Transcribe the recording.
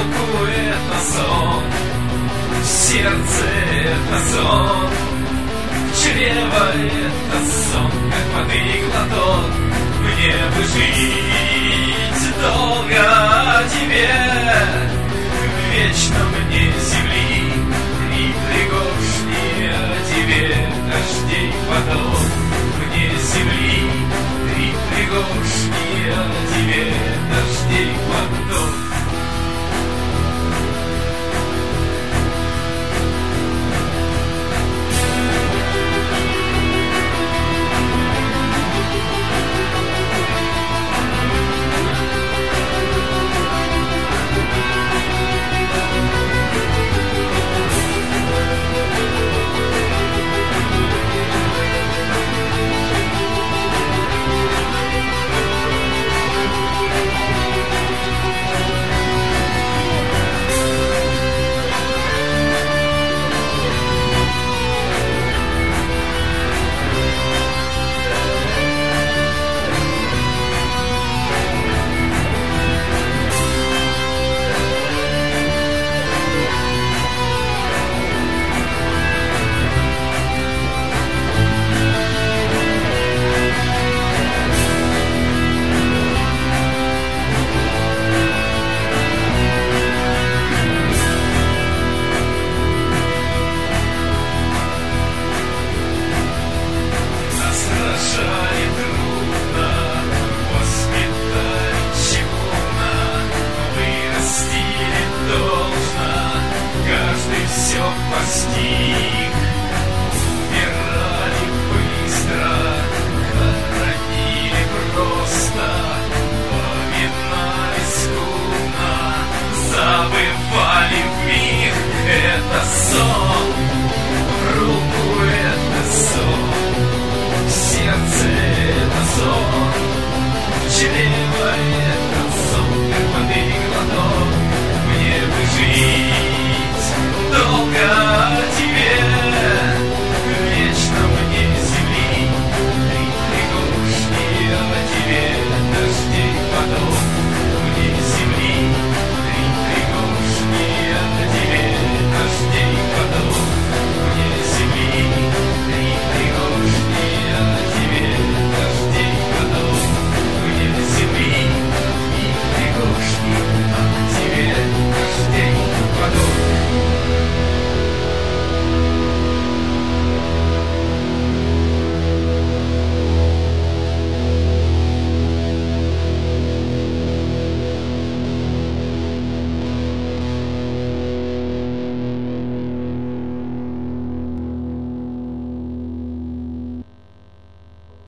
руку это сон, сердце это сон, чрево это сон, как воды глоток. Мне бы жить долго тебе, в вечном мне земли, три пригоршни тебе дождей поток. Мне земли, три пригоршни тебе дождей поток. Все постиг, умирали быстро, хоронили просто, поминали скудно, забывали вмиг. Это сон, в руку это сон, в сердце это сон, в чреве